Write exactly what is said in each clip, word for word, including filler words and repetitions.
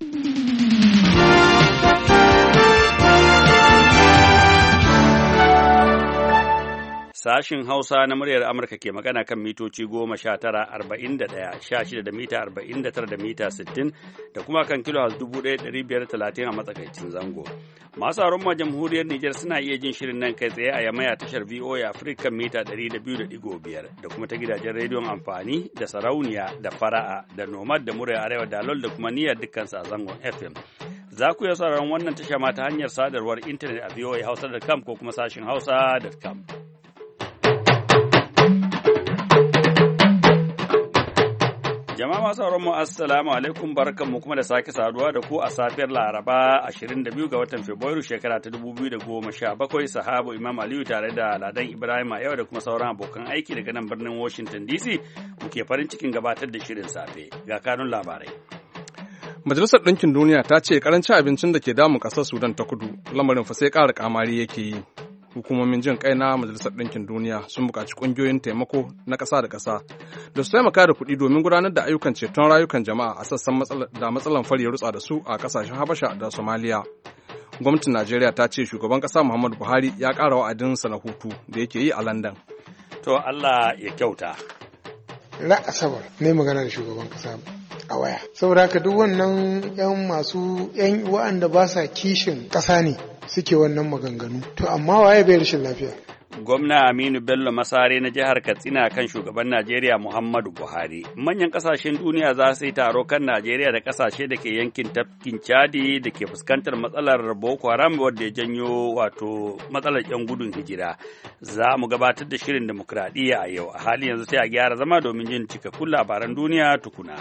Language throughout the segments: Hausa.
Sashin Hausa na muryar Amurka ke magana kan mitoci goma sha tara, arba'in da ɗaya, sha shida da mita arba'in da tara da mita sittin da kuma kan kilo dubu ɗaya ɗari biyar talatin a matsakaicin zango. Masu aron ma jamhuriyar Nijar suna iya jin shirin nan kai tsaye a yamaya tashar V O A Africa kan mita ɗari da biyu da ɗigo biyar da kuma ta gidajen rediyon amfani da sarauniya da fara'a da nomad da muryar arewa da lol da kuma niyyar dukkansu a zangon F M. Za ku iya sauraron wannan tasha ma ta hanyar sadarwar intanet a v o a hausa dot com ko kuma sashin hausa dot com. Jama'a masu sauran mu assalamu alaikum, barkanmu kuma da sake saduwa da ku a safiyar Laraba ashirin da biyu ga watan Fabrairu shekara ta dubu biyu da goma sha bakwai. Sahabu Imam Aliyu tare da Ladan Ibrahim a yau da kuma sauran abokan aiki daga nan birnin Washington D C muke farin cikin gabatar da shirin safe. Ga kanun labarai. Majalisar Ɗinkin Duniya ta ce karancin abincin da ke damun ƙasar Sudan ta Kudu lamarin fa sai ƙara kamari yake yi. Hukumomin jin kai na Majalisar Ɗinkin Duniya sun buƙaci ƙungiyoyin taimako na ƙasa da ƙasa da su taimaka da kuɗi domin gudanar da ayyukan ceton rayukan jama'a a sassan da matsalan fari ya rutsa da su a ƙasashen Habasha da Somaliya. Gwamnatin Najeriya ta ce shugaban ƙasa Muhammadu Buhari ya ƙara wa'adinsa na hutu da yake yi a London. To Allah ya kyauta. Ra Asabar ne magana da shugaban ƙasa a waya. Saboda haka duk wannan 'yan masu 'yan wa'anda ba sa kishin ƙasa ne suke wannan maganganu, to amma waye bai rashin lafiya? Gwamna Aminu Bello Masare na jihar Katsina kan shugaban Najeriya Muhammadu Buhari. Manyan kasashen duniya za su yi taro kan Najeriya da kasashe da ke yankin tafkin Chadi da ke fuskantar matsalar Boko Haram wadda ya janyo wato matsalar 'yan gudun hijira. Za mu gabatar da shirin demokradiyya a yau. A hali yanzu sai a gyara zama domin jin cikakkun labaran duniya tukuna.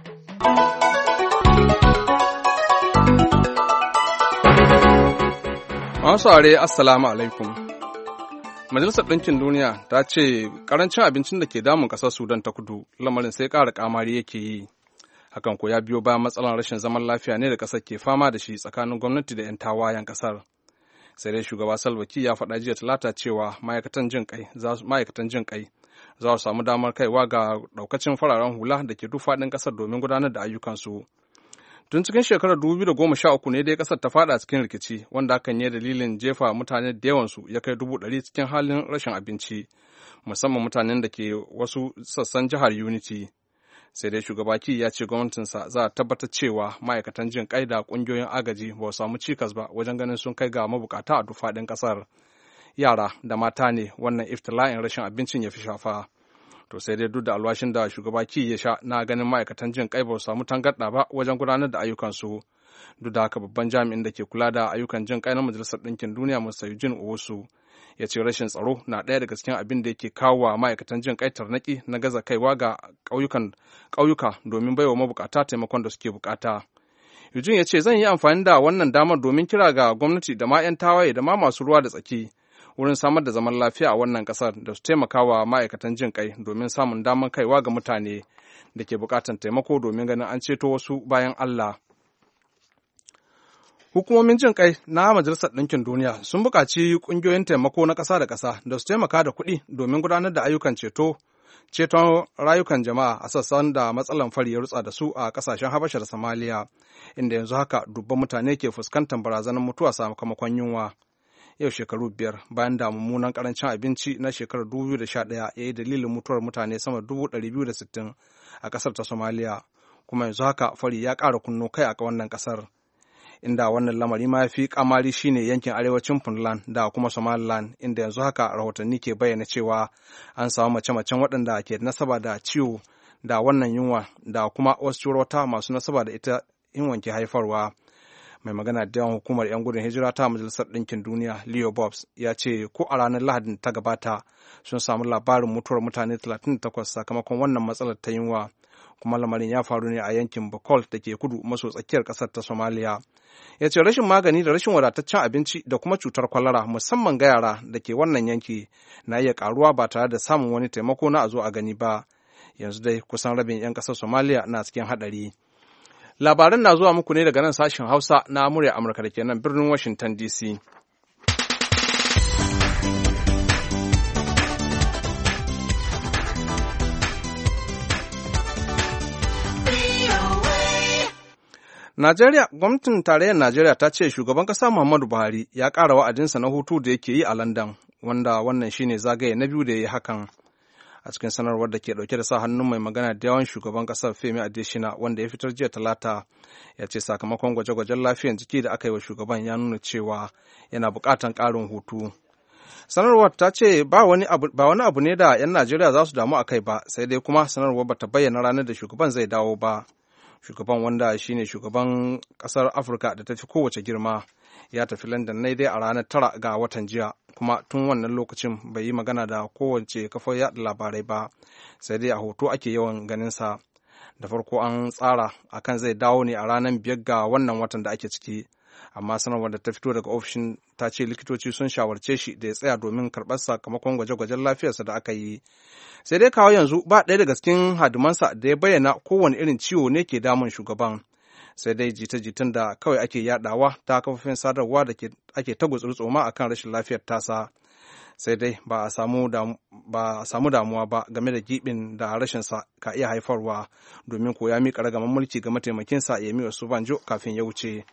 Masu are assalamu alaikum. Majalisar Ɗinkin Duniya ta ce ƙarancin abincin da ke damun ƙasar Sudan ta Kudu lamarin sai ƙara ƙamari yake yi. Hakan ko ya biyo bayan matsalar rashin zaman lafiya ne da ƙasar ke fama da shi tsakanin gwamnati da 'yan tawayen ƙasar. Sai dai shugaba Salva Kiir ya faɗa jiya Talata cewa ma'aikatan jin kai ma'aikatan jin kai za su samu damar kaiwa ga ɗaukacin fararen hula da ke duk faɗin ƙasar domin gudanar da ayyukansu. Tun cikin shekarar dubu biyu da goma sha uku ne dai kasar ta fada cikin rikici wanda hakan ya dalilin jefa mutane da yawansu ya kai dubu ɗari cikin halin rashin abinci, musamman mutanen da ke wasu sassan jihar Unity. Sai dai shugaba Kiir ya ce gwamnatinsa za a tabbatar cewa ma'aikatan jin kai da ƙungiyoyin agaji ba su samu cikas ba wajen ganin sun kai ga mabukata a duk faɗin ƙasar. Yara da mata ne wannan iftila'in rashin abincin ya fi shafa. To sai dai duk da alwashin da shugaba Kiir ya sha na ganin ma'aikatan jin kai ba su samu tangarɗa ba wajen gudanar da ayyukansu. Duk da haka babban jami'in da ke kula da ayyukan jin kai na Majalisar Ɗinkin Duniya Mister Eugene Owusu ya ce rashin tsaro na ɗaya daga cikin abin da yake kawo wa ma'aikatan jin kai tarnaki na gaza kaiwa ga ƙauyuka domin baiwa mabukata taimakon da suke bukata. Eugene ya ce zan yi amfani da wannan damar domin kira ga gwamnati da ma 'yan tawaye da ma masu ruwa da tsaki wurin samar da zaman lafiya a wannan kasar da su taimaka wa ma'aikatan jin kai domin samun damar kaiwa ga mutane da ke bukatan taimako domin ganin an ceto wasu bayan Allah. Hukumomin jin kai na Majalisar Ɗinkin Duniya sun buƙaci ƙungiyoyin taimako na ƙasa da ƙasa da su taimaka da kuɗi domin gudanar da ayyukan ceto ceton rayukan jama'a a sassan da matsalan fari ya rutsa da su a ƙasashen Habasha da Somalia, inda yanzu haka dubban mutane ke fuskantar barazanar mutuwa sakamakon yunwa. Yau shekaru biyar bayan da mummunan karancin abinci na shekarar dubu biyu da sha ɗaya ya yi dalilin mutuwar mutane sama da dubu ɗari biyu da sittin a ƙasar ta Somaliya, kuma yanzu haka fari ya ƙara kunno kai a wannan ƙasar. Inda wannan lamari ma ya fi kamari shine yankin arewacin Puntland da kuma Somaliland, inda yanzu haka rahotanni ke bayyana cewa an samu mace-macen waɗanda ke nasaba da ciwo da wannan yunwa da kuma wasu wata masu nasaba da ita yunwan ke haifarwa. Mai magana da yawan hukumar 'yan gudun hijira ta Majalisar Ɗinkin Duniya Leo Bobs ya ce ko a ranar Lahadin ta gabata sun samu labarin mutuwar mutane talatin da takwas sakamakon wannan matsalar ta yunwa, kuma lamarin ya faru ne a yankin Bokol da ke kudu maso tsakiyar ƙasar ta Somalia. Ya ce rashin magani da rashin wadataccen abinci da kuma cutar kwalara musamman ga yara da ke wannan yanki na iya karuwa ba tare da samun wani taimako na a zo a gani ba. Yanzu dai kusan rabin 'yan ƙasar Somalia na cikin haɗari. Labaran na zuwa muku ne daga nan sashen Hausa na murya Amurka da ke nan birnin Washington D C. Najeriya, gwamnatin tarayyar Najeriya ta ce shugaban ƙasa Muhammadu Buhari ya ƙara wa'adinsa na hutu da yake yi a London, wanda wannan shine zagaye na biyu da ya yi hakan. A cikin sanarwar da ke ɗauke da sa hannun mai magana da yawan shugaban ƙasar Femi Adesina wanda ya fitar jiya Talata, ya ce sakamakon gwaje-gwajen lafiyar jiki da aka yi wa shugaban ya nuna cewa yana buƙatar ƙarin hutu. Sanarwar ta ce ba wani abu, ba wani abu ne da 'yan Najeriya za su damu a kai ba, sai dai kuma sanarwar ba ta bayyana ranar da shugaban zai dawo ba. Shugaban wanda shine shugaban kasar Afirka da ta fi kowace girma ya tafi London ne dai a ranar tara ga watan jiya, kuma tun wannan lokacin bai yi magana da kowace kafar yaɗa labarai ba, sai dai a hoto ake yawan ganinsa. Da farko an tsara akan zai dawo ne a ranar biyar ga wannan watan da ake ciki, amma sanarwar da ta fito daga ofishin ta ce likitoci sun shawarce shi da ya tsaya domin karɓar sakamakon gwaje-gwajen lafiyarsa da aka yi. Sai dai kawo yanzu ba ɗaya daga cikin hadimansa da ya bayyana kowane irin ciwo ne ke damun shugaban. Sai dai jita-jitan da kawai ake yadawa ta kafofin sadarwa da ake ta gutsurtsoma a kan rashin lafiyar tasa. Sai dai ba a samu damuwa ba game da gibin da rashinsa ka iya haifarwa, domin ko ya miƙa ragaman mulki ga mataimakinsa Yemi Osibanjo kafin ya wuce.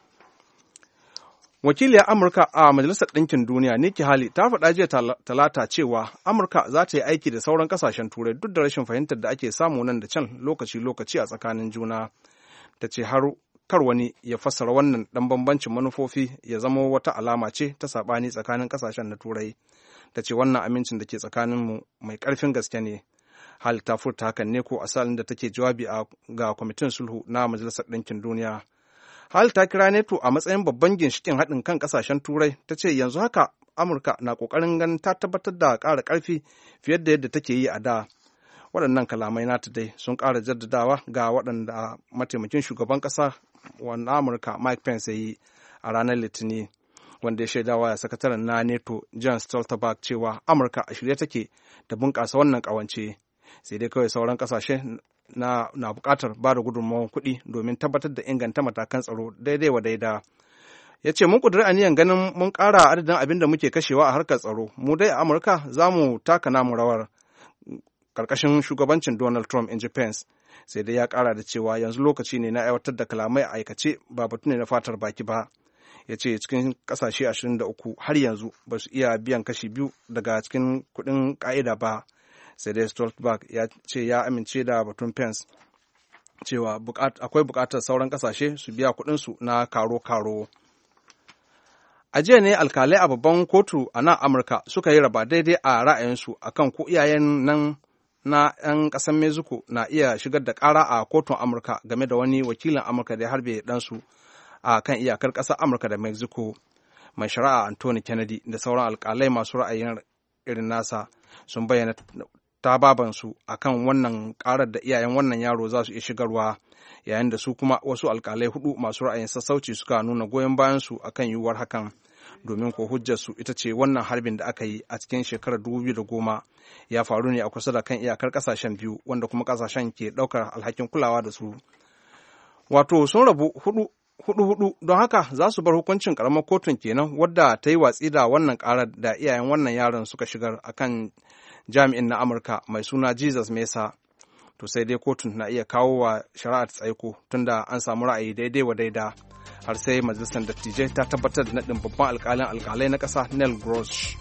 Wakiliyar Amurka a Majalisar Ɗinkin Duniya Nikki Haley ta faɗa jiya Talata cewa Amurka za ta yi aiki da sauran ƙasashen Turai duk da rashin fahimtar da ake samu nan da can lokaci-lokaci a tsakanin juna. Ta ce har kar wani ya fassara wannan ɗan bambancin manufofi ya zama wata alama ce ta saɓani tsakanin ƙasashen na Turai. Ta ce wannan amincin da ke tsakaninmu mai ƙarfin gaske ne. Haley ta furta hakan ne ko a salin da take jawabi ga Kwamitin Sulhu na Majalisar Ɗinkin Duniya. Hal ta kira NATO a matsayin babban ginshikin haɗin kan ƙasashen Turai, ta ce yanzu haka Amurka na ƙoƙarin ganin ta tabbatar da ƙara ƙarfi fiye da yadda take yi a da. Waɗannan kalamai nata dai sun ƙara jaddadawa ga waɗanda mataimakin shugaban ƙasa wanda Amurka Mike Pence ya yi a ranar Litinin, wanda ya shaidawa ya sakataren na NATO John Stoltenberg cewa Amurka a shirye take da bunƙasa wannan ƙawance. Sai dai kawai sauran ƙasashe na, na buƙatar ba da gudunmawar kuɗi domin tabbatar da inganta matakan tsaro daidai wa daida. Ya ce mun ƙudiri aniyan ganin mun ƙara adadin abin da muke kashewa a harkar tsaro. Mu dai a Amurka za mu taka namu rawar ƙarƙashin shugabancin Donald Trump, in ji Pence. Sai dai ya ƙara da cewa yanzu lokaci ne na aiwatar da kalamai a aikace ba batu ne na fatar baki ba. Ya ce cikin ƙasashe ashirin da uku har yanzu ba su iya biyan kashi biyu daga cikin kuɗin ƙa'ida ba. Sai dai Stoltenberg ya ce ya amince da batun Pence cewa akwai buƙatar sauran ƙasashe su biya kuɗinsu na karo-karo. A jiya ne alkalai a babban kotu a nan Amurka suka yi raba daidai a ra'ayinsu akan ko iyayen nan na 'yan ƙasar Mexico na iya shigar da ƙara a kotun Amurka game da wani wakilin Amurka da ya harbe ɗansu a kan iyakar ƙasar Amurka da Mexico. Mai shari'a Anthony Kennedy da sauran alkalai masu ra'ayin irin nasa sun bayyana ta babansu a kan wannan karar da iyayen wannan yaro za su iya shigarwa, yayin da su kuma wasu alkalai hudu masu ra'ayin sassauci suka nuna goyon bayansu a kan yiwuwar hakan, domin ko hujjarsu ita ce wannan harbin da aka yi a cikin shekarar dubu biyu da goma ya faru ne a kusa da kan iyakar kasashen biyu, wanda kuma kasashen ke ɗaukar alhakin kulawa da su. Wato sun rabu hudu hudu hudu don haka za su bar hukuncin karamar kotun kenan wadda ta yi watsi da wannan karar da iyayen wannan yaron suka shigar akan jami'in na Amurka mai suna Jesus Mesa. To sai dai kotun na iya kawo wa shari'ar tsaiko tunda an samu ra'ayi daidai wa daida, har sai majalisar dattijai ta tabbatar da naɗin babban alƙalin alƙalai na ƙasa Neil Gorsuch.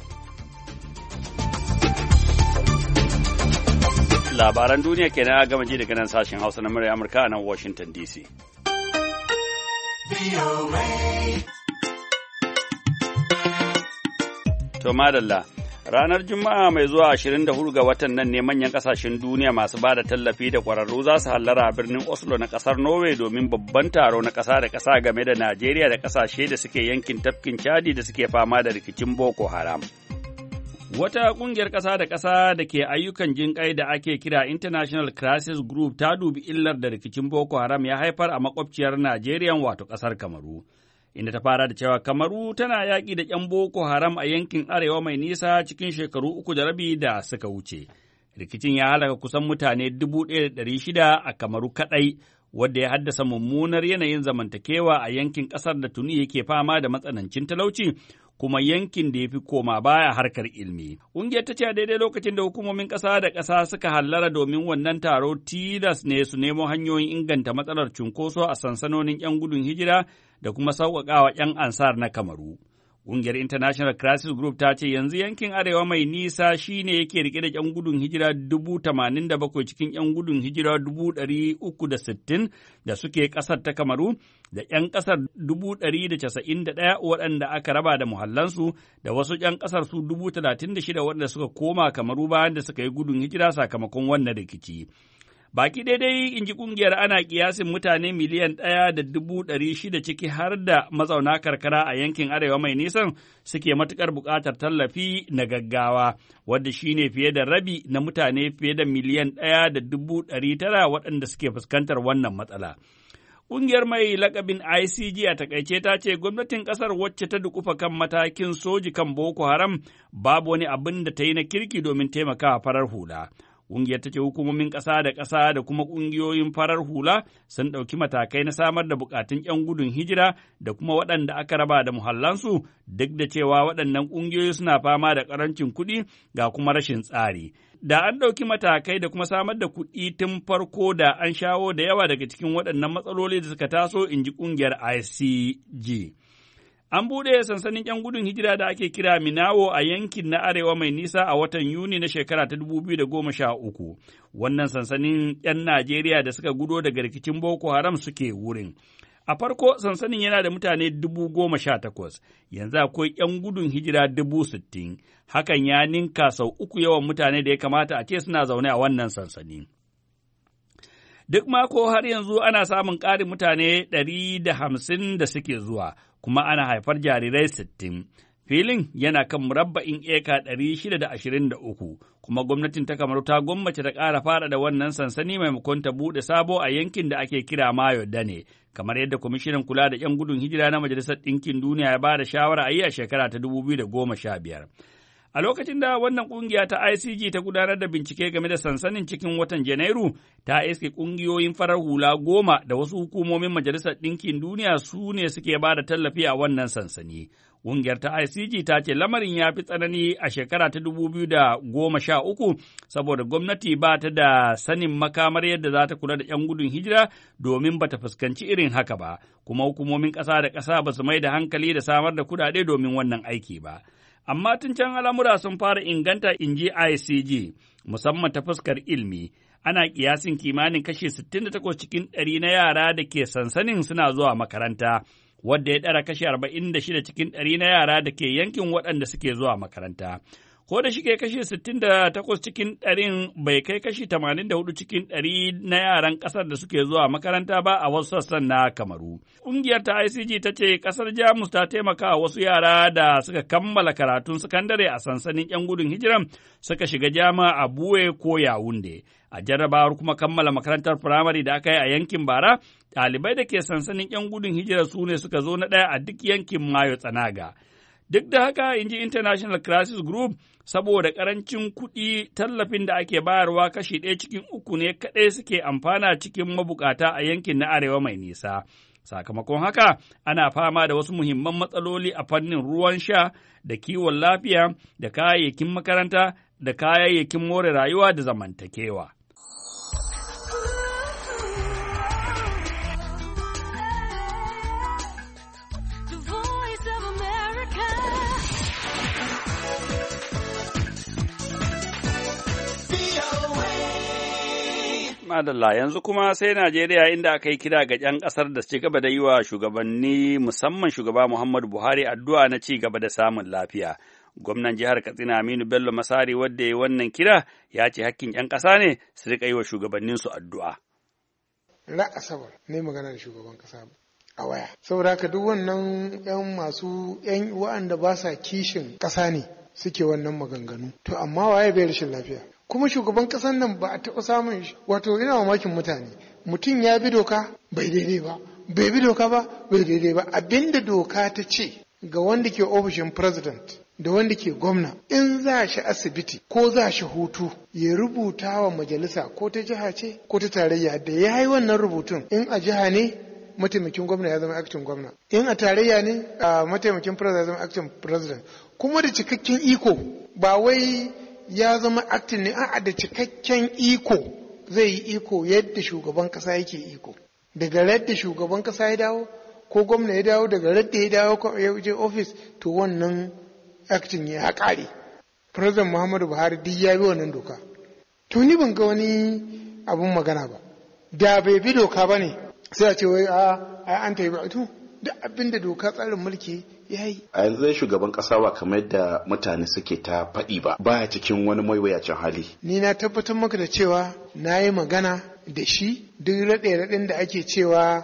Labaran duniya kenan a gama ji daga nan sashen Hausa na murya Amurka a nan Washington D C. To madalla, ranar Juma'a mai zuwa ashirin da hudu ga watan nan ne manyan kasashen duniya masu ba da tallafi da ƙwararru za su hallara a birnin Oslo na ƙasar Norway domin babban taro na ƙasa da ƙasa game da Najeriya da ƙasashe da suke yankin tafkin Chadi da suke fama da rikicin Boko Haram. Wata ƙungiyar ƙasa da ƙasa da ke ayyukan jinƙai da ake kira International Crisis Group ta dubi illar da rikicin Boko Haram ya haifar a makwabciyar Najeriya wato ƙasar Kamaru, inda ta fara da cewa Kamaru tana yaƙi da ƴan Boko Haram a yankin arewa mai nisa cikin shekaru uku da rabi da suka wuce. Rikicin ya halaka kusan mutane dubu ɗaya da ɗari shida a Kamaru kaɗai, wadda ya haddasa mummunar yanayin zamantakewa a yankin ƙasar da tuni yake fama da matsanancin talauci, kuma yankin da ya fi koma baya harkar ilmi. Ƙungiyar ta ce a daidai lokacin da hukumomin ƙasa da ƙasa suka hallara domin wannan taro tilas ne su nemo hanyoyin inganta matsalar cunkoso a sansanonin 'yan gudun hijira da kuma sauƙaƙawa 'yan ansar na Kamaru. Ƙungiyar International Crisis Group ta ce yanzu yankin Arewa mai nisa shi ne yake rike da 'yan gudun hijira dubu tamanin da bakwai cikin 'yan gudun hijira dubu ɗari uku da sittin da suke ƙasar ta Kamaru, da 'yan ƙasar dubu ɗari da casa'in da ɗaya waɗanda aka raba da muhallansu, da wasu 'yan ƙasar su dubu talatin da shida waɗanda suka koma Kamaru bayan da suka yi gudun hijira sakamakon wannan rikici. Baki daidai in ji ƙungiyar ana ƙiyasin mutane miliyan ɗaya da dubu ɗari shida ciki har da mazauna karkara a yankin Arewa mai nisan suke matuƙar buƙatar tallafi na gaggawa, wadda shi ne fiye da rabi na mutane fiye da miliyan ɗaya da dubu ɗari tara waɗanda suke fuskantar wannan matsala. Ƙungiyar mai lakabin I C G a takaice ta ce gwamnatin ƙasar wacce ta dukufa kan matakin soji kan Boko Haram babu wani abin da ta yi na kirki domin taimakawa farar hula. Ƙungiyar ta ce hukumomin ƙasa da ƙasa da kuma ƙungiyoyin farar hula sun ɗauki matakai na samar da buƙatun 'yan gudun hijira da kuma waɗanda aka raba da muhallansu, duk da cewa waɗannan ƙungiyoyi suna fama da ƙarancin kuɗi ga kuma rashin tsari. Da an ɗauki matakai da kuma samar da kuɗi tun farko da an shawo da yawa daga cikin waɗannan matsaloli da suka taso, in ji ƙungiyar I C G. An buɗe sansanin ‘yan gudun hijira da ake kira Minawo a yankin na Arewa mai nisa a watan Yuni na shekara ta dubu biyu da goma sha uku. Wannan sansanin ‘yan Najeriya da suka gudo daga rikicin Boko Haram suke wurin. A farko sansanin yana da mutane dubu goma sha takwas, yanzu akwai ‘yan gudun hijira dubu sittin. Hakan ya ninka sau uku yawan mutane da ya kamata a ce suna zaune a wannan sansani. Duk mako har yanzu ana samun ƙarin mutane ɗari da hamsin da suke zuwa, kuma ana haifar jarirai sittin. Filin yana kan murabba'in eka ɗari shida da ashirin da uku, kuma gwamnatin ta Kamaru ta gwammace ta ƙara fara da wannan sansani maimakon ta buɗe sabo a yankin da ake kira Mayo Dane, kamar yadda kwamishinan kula da ‘yan gudun hijira na Majalisar Ɗinkin Duniya ya ba da shawara a yi a shekara ta dubu biyu da goma sha biyar. A lokacin da wannan ƙungiya ta I C G ta gudanar da bincike game da sansanin cikin watan Janairu, ta iske ƙungiyoyin farar hula goma da wasu hukumomin Majalisar Ɗinkin Duniya su ne suke ba da tallafi a wannan sansani. Ƙungiyar ta I C G ta ce lamarin ya fi tsanani a shekara ta dubu biyu da goma sha uku saboda gwamnati ba ta da sanin makamar yadda za ta kula da ‘yan gudun hijira domin ba ta fuskanci irin haka ba, kuma hukumomin ƙasa da ƙasa ba su mai da hankali da samar da kuɗaɗe domin wannan aiki ba. Amma tun can al'amura sun fara inganta, in ji I C G, musamman ta fuskar ilmi. Ana kiyasin kimanin kashi sittin da takwas cikin ɗari na yara da ke sansanin suna zuwa makaranta, wadda ya ɗara kashi arba'in da shida cikin ɗari na yara da ke yankin waɗanda suke zuwa makaranta. Ko da shike kashi sittin da takwas cikin ɗarin bai kai kashi tamanin da hudu cikin ɗari na yaran ƙasar da suke zuwa makaranta ba a wasu sassan na Kamaru. Ƙungiyar ta I C G ta ce ƙasar Jamus ta taimaka wasu yara da suka kammala karatun sakandare a sansanin ‘yan gudun hijiran suka shiga jami'a a Buwe ko Yawunde. A jarrabawar kuma kammala makarantar firamare da aka yi a yankin bara, ɗalibai da ke sansanin ‘yan gudun hijira su ne suka zo na ɗaya a duk yankin Mayo Tsanaga. Duk da haka, in ji International Crisis Group, saboda ƙarancin kuɗi tallafin da ake bayarwa kashi ɗaya cikin uku ne kaɗai suke amfana cikin mabukata a yankin na Arewa mai nisa. Sakamakon haka, ana fama da wasu muhimman matsaloli a fannin ruwan sha, da kiwon lafiya, da kayayyakin makaranta, da kayayyakin more rayuwa da zamantakewa. Madalla, yanzu kuma sai Najeriya, inda aka yi kira ga ‘yan ƙasar da su ci gaba da yi wa shugabanni, musamman shugaba Muhammadu Buhari, addu'a na ci gaba da samun lafiya. Gwamnan jihar Katsina Aminu Bello Masari, wadda ya yi wannan kira, ya ce hakkin ‘yan ƙasa ne su riƙa yi wa shugabanninsu addu'a. Ra Asabar ne magana da shugaban ƙasa a waya. Saboda haka duk wannan ‘yan masu ‘yan wa'anda ba sa kishin ƙasa ne suke wannan maganganu. To amma waye bai rashin lafiya? Kuma shugaban ƙasar nan ba a taɓa samun shi. Wato ina mamakin mutane, mutum ya bi doka bai daidai ba, bai bi doka ba bai daidai ba. Abinda doka ta ce ga wanda ke ofishin president da wanda ke gwamna, in za shi asibiti ko za shi hutu, ya rubuta wa majalisa ko ta jiha ce ko ta tarayya, da ya yi wannan rubutun in a jiha ne mataimakin gwamna ya zama acting gwamna, in a tarayya ne a mataimakin president ya zama acting president, kuma da cikakken iko, ba wai ya zama acting ne, a'a da cikakken iko zai yi iko yadda shugaban kasa yake iko. Daga yadda shugaban kasa ya dawo ko gwamna ya dawo, daga yadda ya dawo ya je office, to wannan acting ya kare. President Muhammadu Buhari duk ya bi wannan doka. To ni ban ga wani abun magana ba. Da bai bi doka ba ne sai a ce wai a an ta yi ba. To duk abin da doka tsarin mulki ya yi. A yanzu zai shugaban kasa ba kamar yadda mutane suke ta faɗi ba, baya cikin wani mawuyacin hali. Ni na tabbatar maka da cewa na yi magana da shi, duk raɗe-raɗin da ake cewa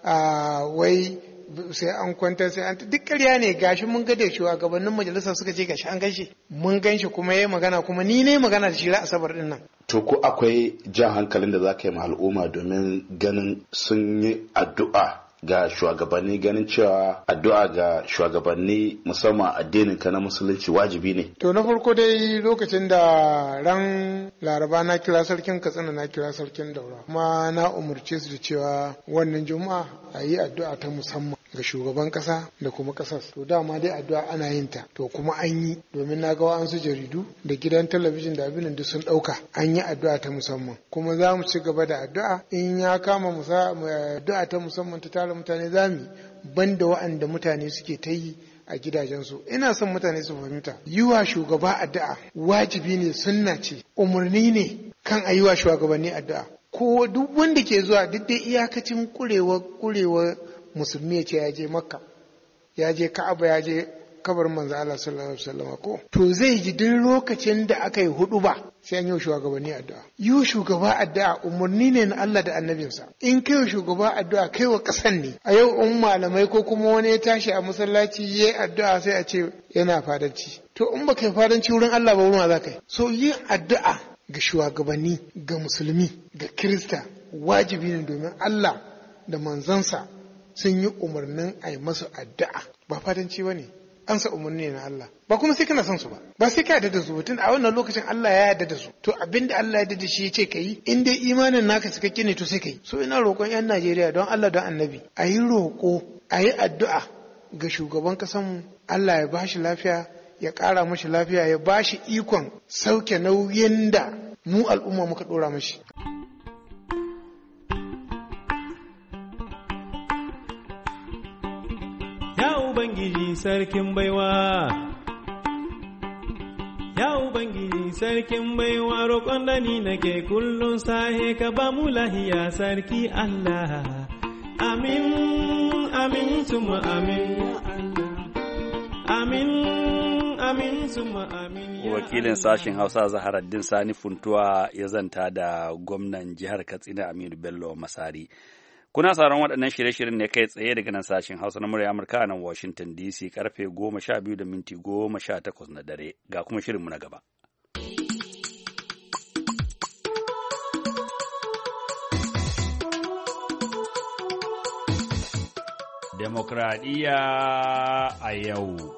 wai sai an kwantar sai an duk ƙarya ne. Gashi mun ga da shugabannin majalisa suka ce gashi an ganshi, mun ganshi kuma yayi magana, kuma ni ne magana da shi ra asabar din nan. To ko akwai jan hankalin da za ka yi ma al'umma domin ganin sun yi addu'a ga shugabanni, ganin cewa addu'a ga shugabanni musamman addinin ka na musulunci wajibi ne? To na farko dai lokacin da ran Laraba na kira sarkin Katsina, na kira sarkin Daura, kuma na umurce su da cewa wannan juma'a a yi addu'a ta musamman ga shugaban kasa da kuma kasar. To dama dai addu'a ana yin ta, to kuma an yi, domin na ga wa'ansu jaridu da gidan talabijin da abin duk sun ɗauka an yi addu'a ta musamman, kuma za mu ci gaba da addu'a. In ya kama addu'a ta musamman ta tara mutane za mu banda wa'anda mutane suke ta yi a gidajensu. Ina son mutane su fahimta, yi wa shugaba addu'a wajibi ne, sunna ce, umarni ne kan a yi wa shugabanni addu'a. Ko duk wanda ke zuwa duk dai iyakacin kurewa kurewa musulmi ya ce ya je Makka, ya je Ka'aba, ya je kabarin manzo Allah sallallahu alaihi wasallam, ko to zai ji duk lokacin da aka yi hudu ba sai an yi shugabanni addu'a. Yi shugaba addu'a umarni ne na Allah da annabinsa. In kai wa shugaba addu'a kai wa kasan ne. A yau in malamai ko kuma wani ya tashi a masallaci yayi addu'a sai a ce yana fadanci. To in baka yi fadanci wurin Allah ba, wurin za ka yi. So yin addu'a ga shugabanni, ga musulmi, ga Kirista wajibi ne, domin Allah da manzansa sun yi umarnin a yi masu addu'a, ba fadanci ba ne. An sa umarni na Allah, ba kuma sai kana son su ba, ba sai ka yarda da su, tun a wannan lokacin Allah ya yarda da su. To abinda Allah ya yarda da shi ya ce ka yi, in dai imanin naka cikakke ne to sai ka yi. So ina roƙon 'yan Najeriya don Allah don Annabi, a yi roƙo, a yi addu'a ga shugaban ƙasanmu, Allah ya bashi lafiya, ya ƙara mashi lafiya, ya bashi ikon sauke nauyin da mu al'umma muka ɗora mashi. Ubangiji sarkin baiwa, ya Ubangiji sarkin baiwa, roƙon da ni nake kullum sahe ka ba mu lahiya sarki Allah. Amin, amin, tuma amin, amin, amin, tuma amin. Wakilin sashen Hausa Zaharaddin Sani Funtuwa ya zanta da gwamnan jihar Katsina Aminu Bello Masari. Kuna sauran waɗannan shirye-shiryen ne kai tsaye daga nan sashen Hausa na murya Amurka a nan Washington D C karfe goma sha biyu da minti goma sha takwas na dare, ga kuma shirinmu na gaba. Demokradiyya a yau.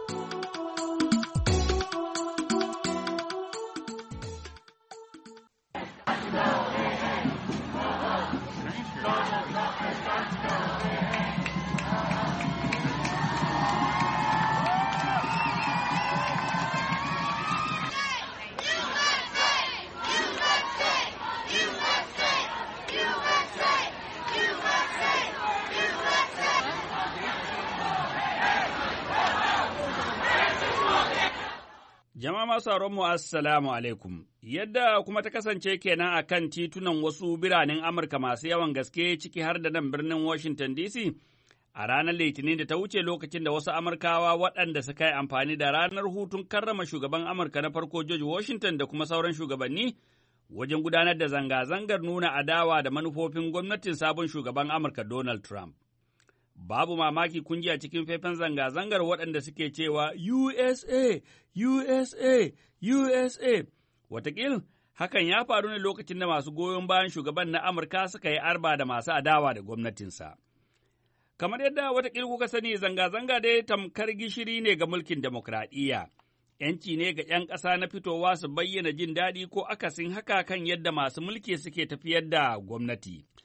Jama'a masu mu assalamu alaikum. Yadda kuma ta kasance kenan a kan titunan wasu biranen Amurka masu yawan gaske ciki har da nan birnin Washington D C, a ranar Litinin da ta wuce lokacin da wasu Amurkawa waɗanda suka yi amfani da ranar hutun karrama shugaban Amurka na farko George Washington da kuma sauran shugabanni wajen gudanar da zanga-zangar nuna adawa da manufofin gwamnatin sabon shugaban Amurka Donald Trump. Babu mamaki kun ji a cikin faifan zanga-zangar waɗanda suke cewa U S A, U S A, U S A. Wataƙil, hakan ya faru ne lokacin da masu goyon bayan shugaban na Amurka suka yi arba da masu adawa da gwamnatinsa. Kamar yadda wataƙil kuka sani, zanga-zanga dai tamkar gishiri ne ga mulkin demokradiyya. ‘Yanci ne ga ‘yan ƙasa na fitowa su bayyana jin daɗi ko akasin haka kan yadda masu mulki suke tafiyar da gwamnati.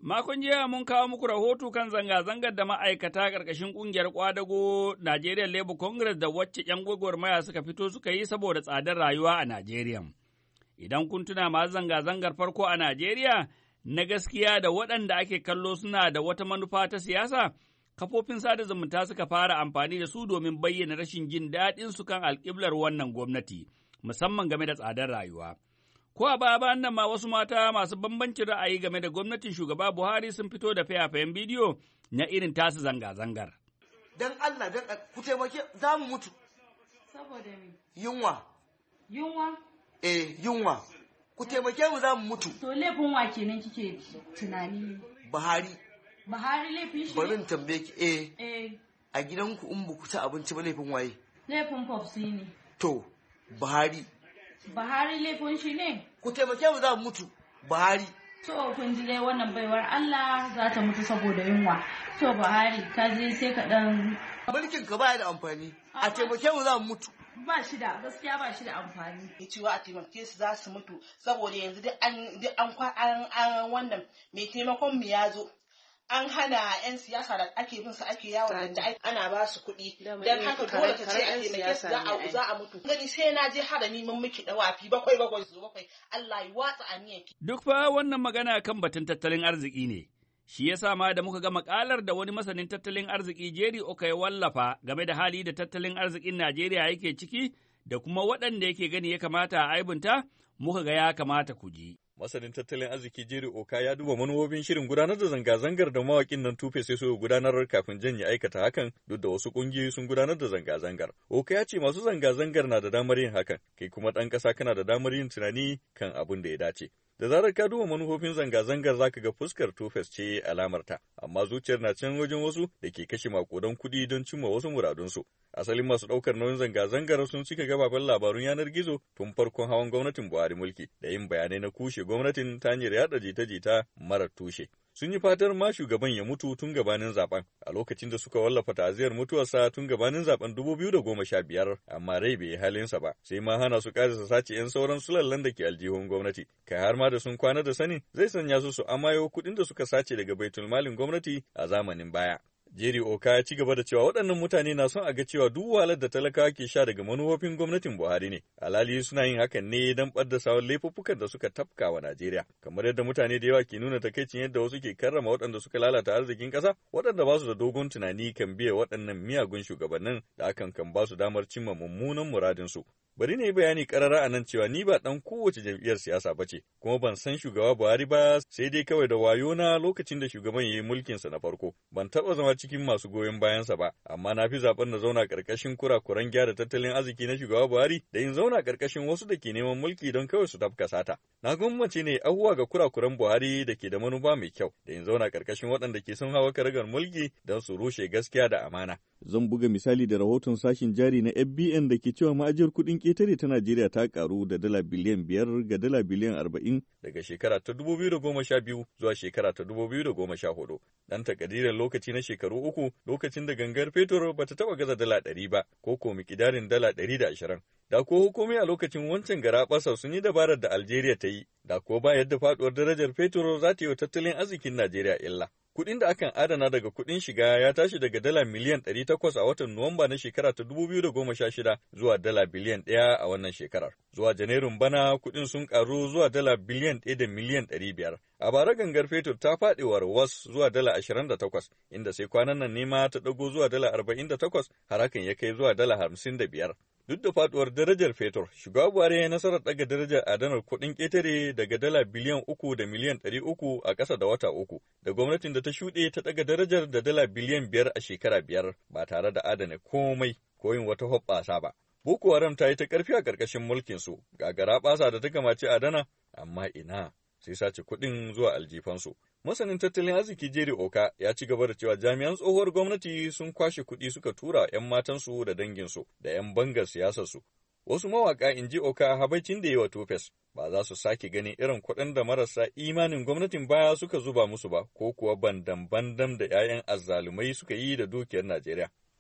Makon jiya mun kawo muku rahoto kan zanga-zangar da ma'aikata ƙarƙashin ƙungiyar ƙwadago Nigeria Labour Congress da wacce ‘yan gwagwarmaya suka fito suka yi saboda tsadar rayuwa a Najeriya. Idan kun tuna masu zanga-zangar farko a Najeriya na gaskiya da waɗanda ake kallo suna da wata manufa ta siyasa, kafofin sada zumunta suka fara amfani da su domin bayyana rashin jin daɗin su kan alƙiblar wannan gwamnati, musamman game da tsadar rayuwa. Ko a baya bayan nan ma wasu mata masu bambancin ra'ayi game da gwamnatin shugaba Buhari sun fito da fayafayen bidiyo na irin tasu zanga-zangar. Dan Allah, dan ku taimake za mu mutu. Saboda me? Yunwa. Yunwa? Eh, yunwa. Ku taimake mu za mu mutu. To laifin wa kenan kike tunani? Buhari. Buhari laifin shi? Bari in tambaye ki eh. Eh. A gidanku in ba ku ci abinci ba laifin waye? Laifin Popsi ne. To, Buhari. Buhari laifin shi ne? Ku taimake mu za mu mutu. Buhari. To kun ji dai wannan baiwar Allah za ta mutu saboda yunwa. To Buhari ka je sai ka dan mulkin ka baya da amfani. A taimake mu za mu mutu. Ba shi da gaskiya ba shi da amfani. Ya cewa a taimake su za su mutu saboda yanzu duk an duk an an wannan mai taimakon mu ya zo. An hana 'yan siyasa da ake bin su ake yawon da ana ba su kuɗi don haka dole ta ce a taimake su za a mutu. Gani sai na je harami mun miki dawafi bakwai bakwai su bakwai Allah ya watsa aniyarki. Duk fa wannan magana kan batun tattalin arziki ne. Shi yasa ma da muka ga makalar da wani masanin tattalin arziki Jerry Oka ya wallafa game da hali da tattalin arzikin Najeriya yake ciki da kuma waɗanda yake gani ya kamata a aibunta, muka ga ya kamata ku ji. Masanin tattalin arziki Jerry Oka ya duba manufofin shirin gudanar da zanga-zangar da mawakin nan Tufe sai so gudanar kafin janye aikata hakan duk da wasu kungiyoyi sun gudanar da zanga-zangar. Oka ya ce masu zanga-zangar na da damar yin hakan, kai kuma ɗan ƙasa kana da damar yin tunani kan abin da ya dace. Da zarar ka duba manufofin zanga-zangar zaka ga fuskar Tufes ce alamarta, amma zuciyar na can wajen wasu da ke kashe makudan kuɗi don cimma wasu muradunsu. Asalin masu ɗaukar nauyin zanga-zangar sun cika gababen labarun yanar gizo tun farkon hawan gwamnatin Buhari mulki da yin bayanai na kushe gwamnatin ta hanyar yaɗa jita-jita marar tushe. Sun yi fatar ma shugaban ya mutu tun gabanin zaben a lokacin da suka wallafa ta'aziyar mutuwarsa tun gabanin zaben dubu biyu da goma sha biyar, amma rai bai yi halinsa ba sai ma hana su karasa sace 'yan sauran sulallan da ke aljihun gwamnati, kai har ma da sun kwana da sanin zai sanya su su amayo kuɗin da suka sace daga baitulmalin gwamnati a zamanin baya. Jerry Oka ya ci gaba da cewa waɗannan mutane na son a ga cewa duk wahalar da talakawa ke sha daga manufofin gwamnatin Buhari ne. Alhali suna yin hakan ne don ɓadda sawar laifuffukan da suka tafka wa Najeriya. Kamar yadda mutane da yawa ke nuna takaicin yadda wasu ke karrama waɗanda suka lalata arzikin ƙasa, waɗanda ba su da dogon tunani kan biya waɗannan miyagun shugabannin da hakan kan ba su damar cimma mummunan muradinsu. Bari ne bayani karara a nan cewa ni ba ɗan kowace jam'iyyar siyasa ba ce, kuma ban san shugaba Buhari ba sai dai kawai da wayo na lokacin da shugaban ya yi mulkinsa na farko. Ban taɓa zama cikin masu goyon bayansa ba, amma na fi zaɓen na zauna ƙarƙashin kurakuran gyara tattalin arziki na shugaba Buhari da in zauna ƙarƙashin wasu da ke neman mulki don kawai su tafka sata. Na gwammace ne ahuwa ga kurakuran Buhari da ke da manufa mai kyau, da in zauna ƙarƙashin waɗanda ke son hawa karagar mulki don su rushe gaskiya da amana. Zan buga misali da rahoton sashin jari na F B N da ke cewa ma'ajiyar kuɗin ƙetare ta Najeriya ta ƙaru da dala biliyan biyar ga dala biliyan arba'in daga shekara ta dubu biyu da goma sha biyu zuwa shekara ta dubu biyu da goma sha hudu. Dan takadirin lokaci na shekaru uku lokacin da gangar fetur ba ta taɓa gaza dala ɗari ba ko ko mikidarin dala ɗari da ashirin. Da ko hukumi a lokacin wancan garaɓasa sun yi dabarar da Algeria ta yi, da ko ba yadda faɗuwar darajar fetur za ta yi wa tattalin arzikin Najeriya illa. Kuɗin da akan adana daga kuɗin shiga ya tashi daga dala miliyan ɗari takwas a watan Nuwamba na shekara ta dubu biyu da goma sha shida zuwa dala biliyan ɗaya a wannan shekarar. Zuwa Janairun bana kuɗin sun ƙaru zuwa dala biliyan ɗaya da miliyan ɗari biyar. A bara gangar fetur ta faɗi warwas zuwa dala ashirin da takwas, inda sai kwanan nan nema ta ɗago zuwa dala arba'in da takwas, har hakan ya kai zuwa dala hamsin da biyar. Duk da faduwar darajar fetur, shugaba Buhari ya nasarar ɗaga darajar adanar kuɗin ƙetare daga dala biliyan uku da miliyan ɗari uku a ƙasa da wata uku, da gwamnatin da ta shuɗe ta ɗaga darajar da dala biliyan biyar a shekara biyar ba tare da adana komai ko yin wata hoɓɓasa ba. Boko Haram ta yi ta ƙarfi a ƙarƙashin mulkinsu, gagara ɓasa da ta kamace adana, amma ina sai sace kuɗin zuwa aljifansu. Masanin tattalin arziki Jerry Oka ya ci gaba da cewa jami'an tsohuwar gwamnati sun kwashe kuɗi suka tura 'yan matansu da danginsu da 'yan bangar siyasarsu. Wasu mawaƙa in ji Oka habaicin da yi wa Tufes ba za su sake ganin irin kuɗin da marasa imanin gwamnatin baya suka zuba musu ba ko kuwa bandam-bandam da 'ya'yan azzalumai suka yi da dukiyar Najeriya.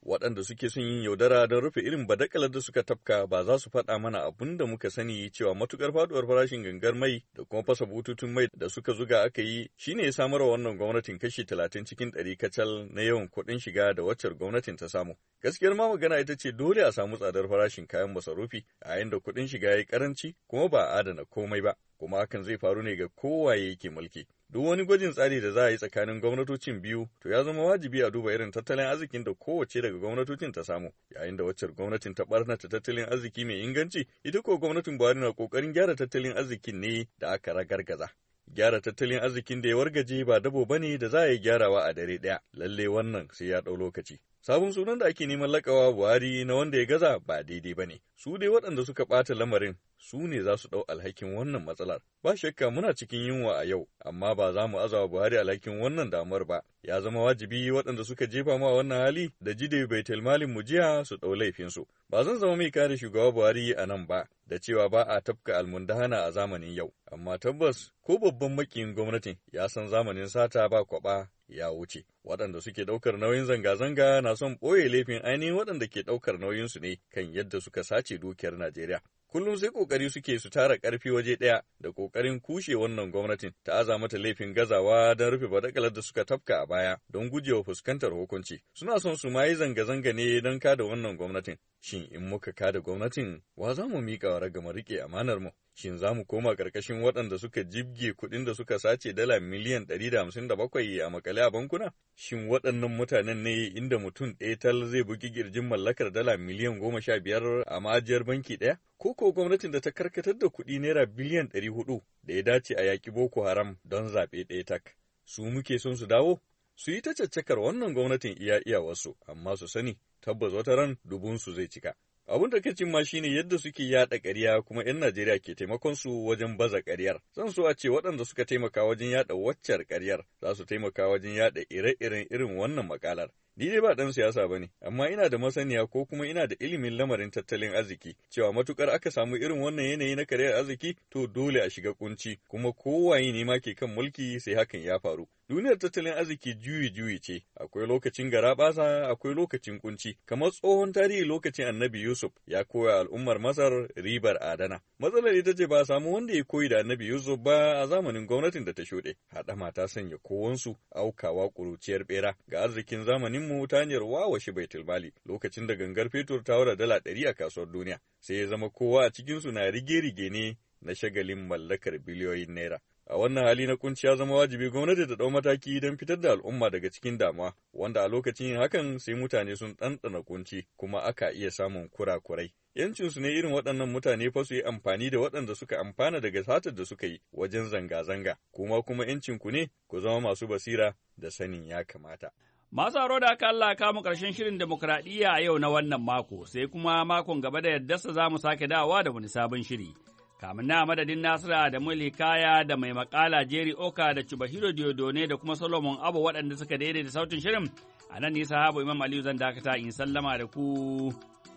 waɗanda suke son yin yaudara don rufe irin badakalar da suka tafka ba za su faɗa mana abin da muka sani cewa matukar faduwar farashin gangar mai da kuma fasa bututun mai da suka zuga aka yi shine ya samar wa wannan gwamnatin kashi talatin cikin ɗari kacal na yawan kuɗin shiga da waccar gwamnatin ta samu. Gaskiyar ma magana ita ce dole a samu tsadar farashin kayan masarufi a yayin da kuɗin shiga ya yi karanci kuma ba a adana komai ba, kuma hakan zai faru ne ga kowaye yake mulki. Duk wani gwajin tsari da za a yi tsakanin gwamnatocin biyu to ya zama wajibi a duba irin tattalin arzikin da kowace daga gwamnatocin ta samu, yayin da waccar gwamnatin ta barnata tattalin arziki mai inganci, ita ko gwamnatin Buhari na kokarin gyara tattalin arzikin ne da aka ragargaza. Gyara tattalin arzikin da ya wargaje ba dabo bane da za a yi gyarawa a dare ɗaya, lalle wannan sai ya ɗau lokaci. Sabon sunan da ake neman lakawa Buhari na wanda ya gaza ba daidai ba ne, su dai waɗanda suka ɓata lamarin su ne za su ɗau alhakin wannan matsalar. Ba shakka muna cikin yunwa a yau, amma ba za mu azawa Buhari alhakin wannan damar ba. Ya zama wajibi waɗanda suka jefa ma wannan hali da jide baitul malin mu jiya su ɗau laifinsu. Ba zan zama mai kare shugaba Buhari a nan ba, da cewa ba a tafka almundahana a zamanin yau, amma tabbas ko babban makiyin gwamnatin ya san zamanin sata ba kwaɓa ya wuce. Waɗanda suke ɗaukar nauyin zanga-zanga na son ɓoye laifin ainihin waɗanda ke ɗaukar nauyinsu ne kan yadda suka sace dukiyar Najeriya. Kullum sai ƙoƙari suke su tara ƙarfi waje ɗaya da ƙoƙarin kushe wannan gwamnatin ta aza mata laifin gazawa don rufe badakalar da suka tafka a baya don gujewa fuskantar hukunci. Suna son su ma yi zanga-zanga ne don kada wannan gwamnatin. Shin in muka kada gwamnatin, wa za mu miƙa wa ragamar riƙe amanar mu? Shin za mu koma ƙarƙashin waɗanda suka jibge kuɗin da suka sace dala miliyan ɗari da hamsin da bakwai a makale a bankuna? Shin waɗannan mutanen ne inda mutum ɗaya tal zai bugi ƙirjin mallakar dala miliyan goma sha biyar a ma'ajiyar banki ɗaya? Ko ko gwamnatin da ta karkatar da kuɗi naira biliyan ɗari hudu da ya dace a yaƙi Boko Haram don zaɓe ɗaya tak? Su muke son su dawo? Su yi ta caccakar wannan gwamnatin iya iyawarsu, amma su sani tabbas wata ran dubunsu zai cika. Abin da kacin ma shine yadda suke yaɗa ƙarya kuma 'yan Najeriya ke taimakon su wajen baza ƙaryar. Zan so a ce waɗanda suka taimaka wajen yaɗa waccar ƙaryar za su taimaka wajen yaɗa ire-iren irin wannan makalar. Ni dai ba ɗan siyasa ba ne, amma ina da masaniya ko kuma ina da ilimin lamarin tattalin arziki, cewa matukar aka samu irin wannan yanayi na kariyar arziki, to dole a shiga kunci, kuma kowaye ne ma ke kan mulki sai hakan ya faru. Duniyar tattalin arziki juyi-juyi ce, akwai lokacin garaɓasa, akwai lokacin kunci, kamar tsohon tarihi lokacin Annabi Yusuf ya koya al'ummar Masar ribar adana. Matsalar ita ce ba a samu wanda ya koyi da Annabi Yusuf ba a zamanin gwamnatin da ta shuɗe. Haɗama ta sanya kowansu aukawa ƙuruciyar ɓera ga arzikin zamanin mu ta hanyar wawashe baitul mali lokacin da gangar fetur ta wura dala ɗari a kasuwar duniya, sai ya zama kowa a cikinsu na rige-rige ne na shagalin mallakar biliyoyin naira. A wannan hali na kunci ya zama wajibi gwamnati ta ɗau mataki don fitar da al'umma daga cikin damuwa, wanda a lokacin yin hakan sai mutane sun ɗanɗana kunci kuma aka iya samun kurakurai. Yancinsu ne irin waɗannan mutane fa su yi amfani da waɗanda suka amfana daga satar da suka yi wajen zanga-zanga, kuma kuma yancinku ne ku zama masu basira da sanin ya kamata. Masu haro da aka Allah kamu ƙarshen shirin demokradiyya a yau na wannan mako, sai kuma makon gaba da yaddarsa za mu sake dawowa da wani sabon shiri. Kamin na madadin Nasira da Muli Kaya da mai makala Jerry Oka da Chubahiro Diodone da kuma Solomon Abu waɗanda suka daidaita sautin shirin, a nan nisa habu Imam Aliyu zan dakata in sallama da ku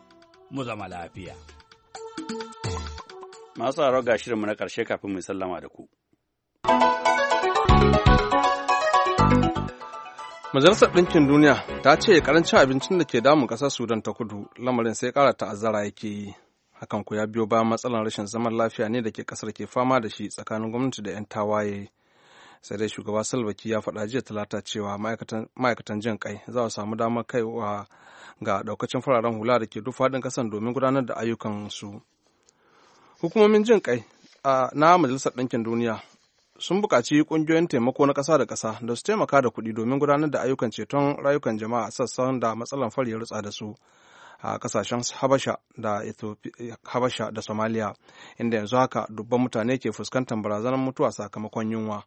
mu zama lafiya. Masu haro ga shirinmu na ƙarshe kafin mu sallama da ku. Majalisar Ɗinkin Duniya ta ce karancin abincin da ke damun ƙasar Sudan ta kudu lamarin sai ƙara ta'azzara yake yi. Hakan ku ya biyo bayan matsalar rashin zaman lafiya ne da ke ƙasar ke fama da shi tsakanin gwamnati da 'yan tawaye. Sai dai shugaba Salva Kiir ya faɗa jiya Talata cewa ma'aikatan jin kai za su samu damar kaiwa ga ɗaukacin fararen hula da ke duk faɗin ƙasar domin gudanar da ayyukansu. Hukumomin jin kai na Majalisar Ɗinkin Duniya sun buƙaci ƙungiyoyin taimako na ƙasa da ƙasa da su taimaka da kuɗi domin gudanar da ayyukan ceton rayukan jama'a a sassan da matsalar fari ya rutsa da su a ƙasashen Habasha da Habasha da Somalia, inda yanzu haka dubban mutane ke fuskantar barazanar mutuwa sakamakon yunwa.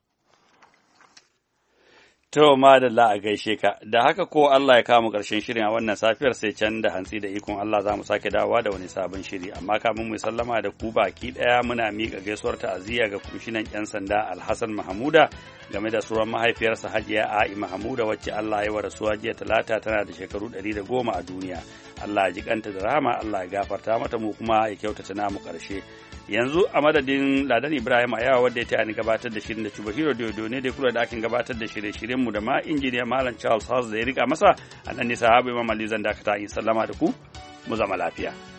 To, madalla a gaishe ka, da haka ko Allah ya kawo mu ƙarshen shirin a wannan safiyar sai can da hantsi da ikon Allah za mu sake dawowa da wani sabon shiri, amma kamin mu sallama da ku baki ɗaya muna miƙa gaisuwar ta'aziyya ga kwamishinan 'yan sanda Alhassan Mahamuda game da suran mahaifiyarsa Hajiya A'i Mahamuda wacce Allah ya wa rasuwa jiya Talata tana da shekaru ɗari da goma a duniya. Allah ya ji kanta da rahama, Allah ya gafarta mata mu kuma ya kyautata namu ƙarshe. yanzu a madadin Ladan Ibrahim Ayawa wadda ya taya ni gabatar da shirin da Chubahiro Dodo ne da kula da akin gabatar da shirye-shiryen mu da ma injiniya Malam Charles House da ya rika masa a nan ne sahabu Imam Ali zan dakata in sallama da ku mu zama lafiya